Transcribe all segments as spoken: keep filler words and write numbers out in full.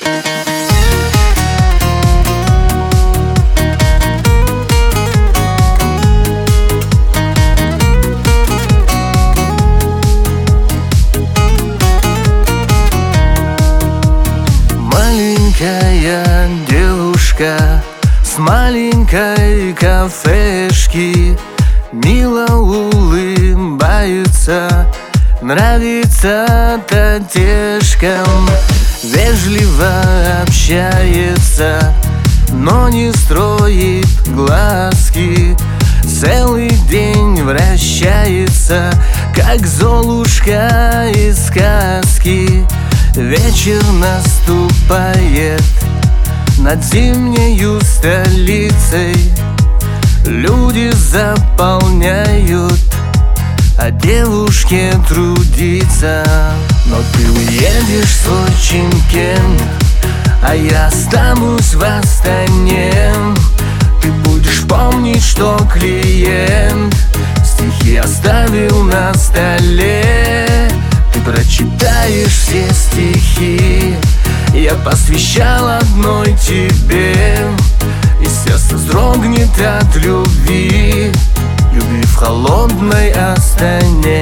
Маленькая девушка с маленькой кафешки мило улыбается, нравится татешкам, вежливо общается, но не строит глазки. Целый день вращается, как Золушка из сказки. Вечер наступает над зимнею столицей. Люди заполняют, а девушке трудиться. Но ты уедешь в свой Чимкент, а я останусь в Астане. Ты будешь помнить, что клиент стихи оставил на столе. Ты прочитаешь все стихи, я посвящал одной тебе, и сердце вздрогнет от любви, любви в холодной Астане.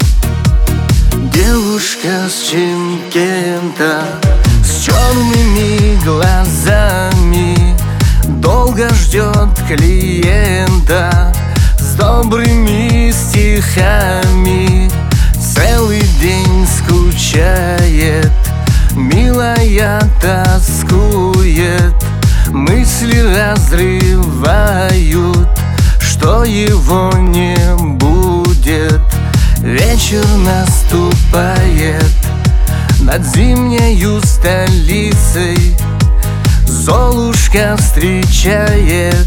Девушка с Чимкента, с черными глазами, долго ждет клиента с добрыми стихами. Целый день скучает, милая тоскует, мысли разрывают, что его не будет. Вечер наступает над зимнею столицей. Золушка встречает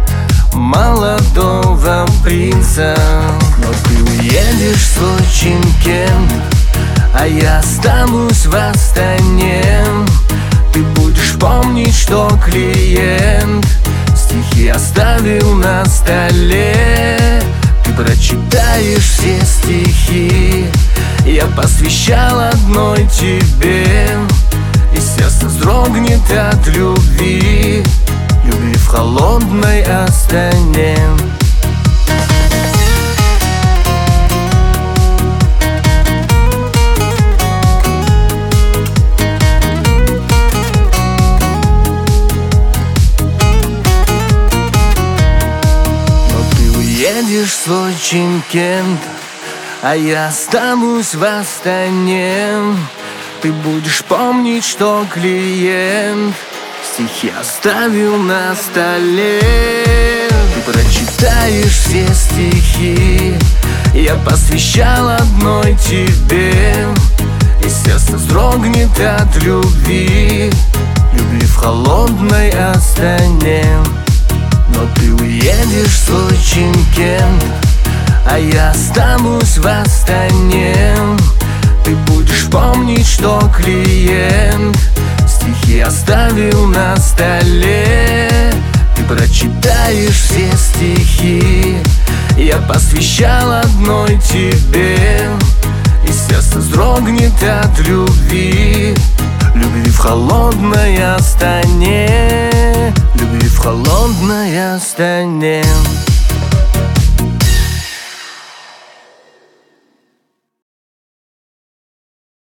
молодого принца. Но ты уедешь в свой Чимкент, а я останусь в Астане. Ты будешь помнить, что клиент стихи оставил на столе. Ты прочитаешь все стихи, я посвящал одной тебе, и сердце вздрогнет от любви, любви в холодной Астане. Едешь в свой Чимкент, а я останусь в Астане. Ты будешь помнить, что клиент стихи оставил на столе. Ты прочитаешь все стихи, я посвящал одной тебе, и сердце вздрогнет от любви, любви в холодной Астане. Но ты уедешь в свой Чимкент, а я останусь в Астане. Ты будешь помнить, что клиент стихи оставил на столе. Ты прочитаешь все стихи, я посвящал одной тебе, и сердце вздрогнет от любви, любви в холодной Астане, любви в холодной Астане.